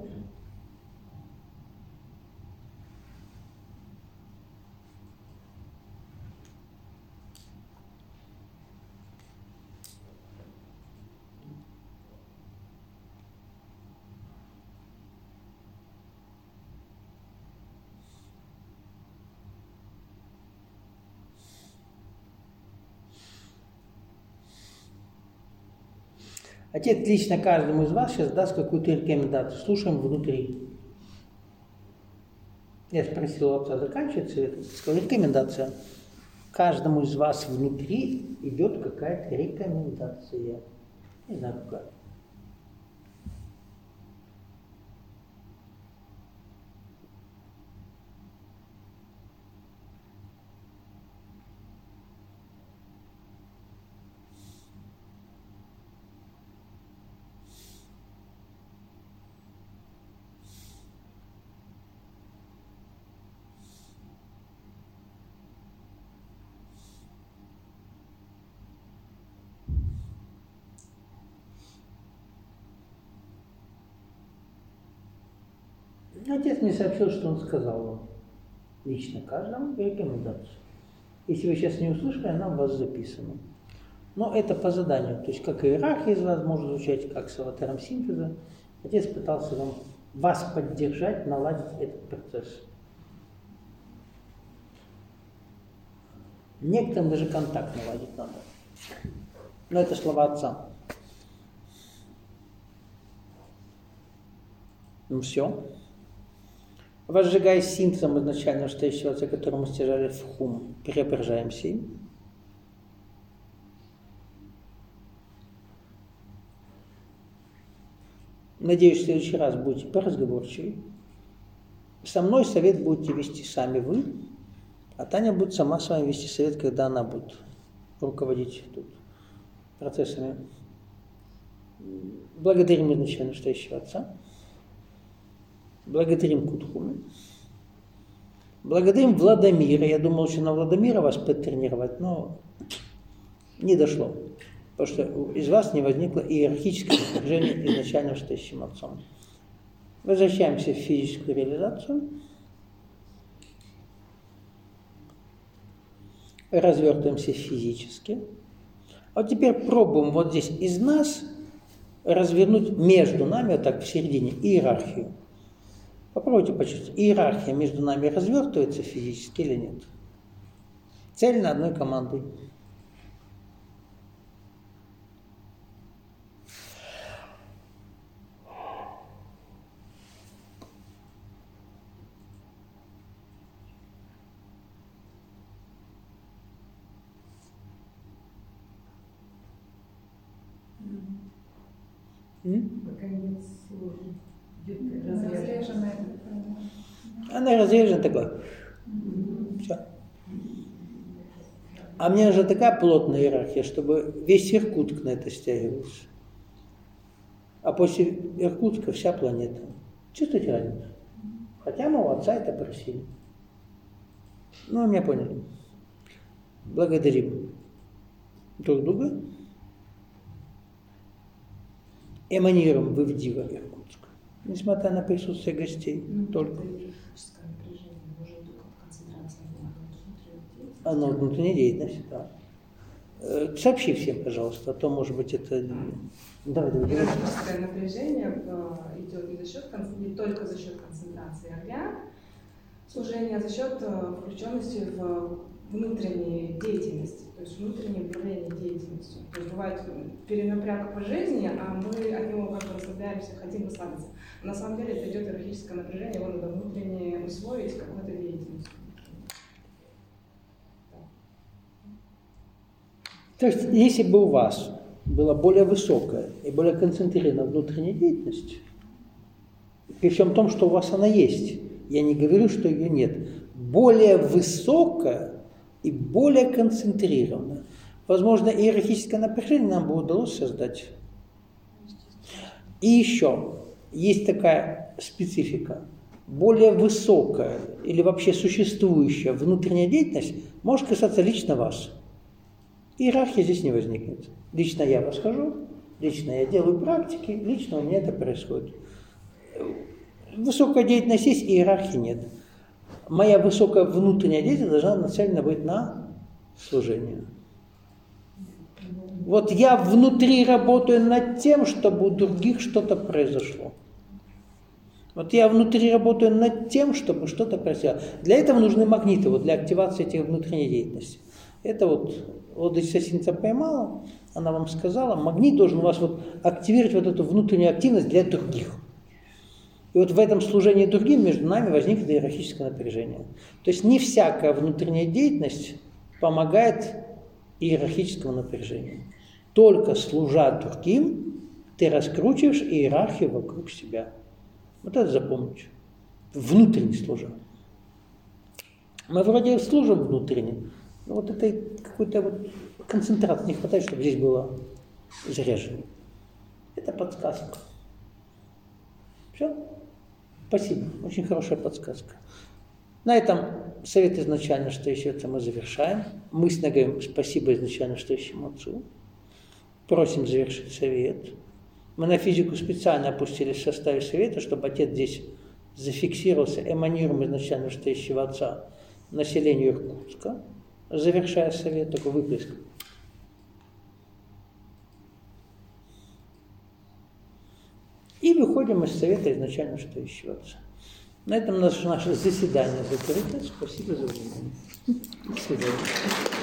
Отец лично каждому из вас сейчас даст какую-то рекомендацию. Слушаем внутри. Я спросил у отца, заканчивается это? Сказал, рекомендация. Каждому из вас внутри идет какая-то рекомендация. Не знаю, какая. Отец мне сообщил, что он сказал вам лично каждому рекомендацию. Если вы сейчас не услышали, она у вас записана. Но это по заданию, то есть как иерархия из вас может звучать, как с аватаром синтеза. Отец пытался вам, вас поддержать, наладить этот процесс. Некоторым даже контакт наладить надо. Но это слова отца. Ну все. Возжигая синтезом изначально настоящего отца, который мы стяжали в хум, преображаемся им. Надеюсь, в следующий раз будете поразговорчивее. Со мной совет будете вести сами вы, а Таня будет сама с вами вести совет, когда она будет руководить тут процессами. Благодарим изначально настоящего отца. Благодарим Кутхуми. Благодарим Владимира. Я думал, что на Владимира вас потренировать, но не дошло. Потому что из вас не возникло иерархическое напряжение изначально настоящим отцом. Возвращаемся в физическую реализацию. Развертываемся физически. А вот теперь пробуем вот здесь из нас развернуть между нами, вот так в середине, иерархию. Попробуйте почувствовать, иерархия между нами развертывается физически или нет. Цельно одной командой. Наконец, Разреженная. Она разрежена такой. Все. А мне же такая плотная иерархия, чтобы весь Иркутск на это стягивался. А после Иркутска вся планета. Чувствуете разницу? Хотя мы у отца это просили. Ну, вы меня поняли. Благодарим друг друга. Эманируем вы в Дива Иркутск. Несмотря на присутствие гостей. Ну, только. Иерархическое напряжение может только концентрация на внутренней деятельности. А, ну, внутренняя деятельность, да. Э, Сообщи всем, пожалуйста, а то, может быть, это... Давай, давай, давай. Иерархическое напряжение э, идет не, за счет, не только за счет концентрации огня, служения, а за счет э, включенности в внутренней деятельности, то есть внутреннее управление деятельностью. То есть бывает перенапряг по жизни, а мы от него как бы расслабляемся, хотим расслабиться. На самом деле это идет иерархическое напряжение, его надо внутренне усвоить какой-то деятельностью. То есть, если бы у вас была более высокая и более концентрированная внутренняя деятельность, при всем том, что у вас она есть, я не говорю, что ее нет, более высокая и более концентрированная, возможно, иерархическое напряжение нам бы удалось создать. И еще есть такая специфика. Более высокая или вообще существующая внутренняя деятельность может касаться лично вас. Иерархия здесь не возникнет. Лично я расскажу, лично я делаю практики, лично у меня это происходит. Высокая деятельность есть, иерархии нет. Моя высокая внутренняя деятельность должна нацелена быть на служение. Вот я внутри работаю над тем, чтобы у других что-то произошло. Вот я внутри работаю над тем, чтобы что-то произошло. Для этого нужны магниты, вот для активации этих внутренней деятельности. Это вот, вот здесь Синца поймала, она вам сказала, магнит должен у вас вот активировать вот эту внутреннюю активность для других. И вот в этом служении другим между нами возникнет иерархическое напряжение. То есть не всякая внутренняя деятельность помогает иерархическому напряжению. Только служа другим, ты раскручиваешь иерархию вокруг себя. Вот это запомните. Внутренне служа. Мы вроде служим внутренне, но вот этой какой-то вот концентрации не хватает, чтобы здесь было заряжено. Это подсказка. Все? Спасибо. Очень хорошая подсказка. На этом совет изначально стоящего мы завершаем. Мысленно говорим спасибо изначально стоящему отцу. Просим завершить совет. Мы на физику специально опустились в составе совета, чтобы отец здесь зафиксировался, эманируем изначально стоящего отца населению Иркутска, завершая совет, такой выплеск. И выходим из совета изначально стоящего отца. На этом наше, наше заседание закрыто. Спасибо за внимание. До свидания.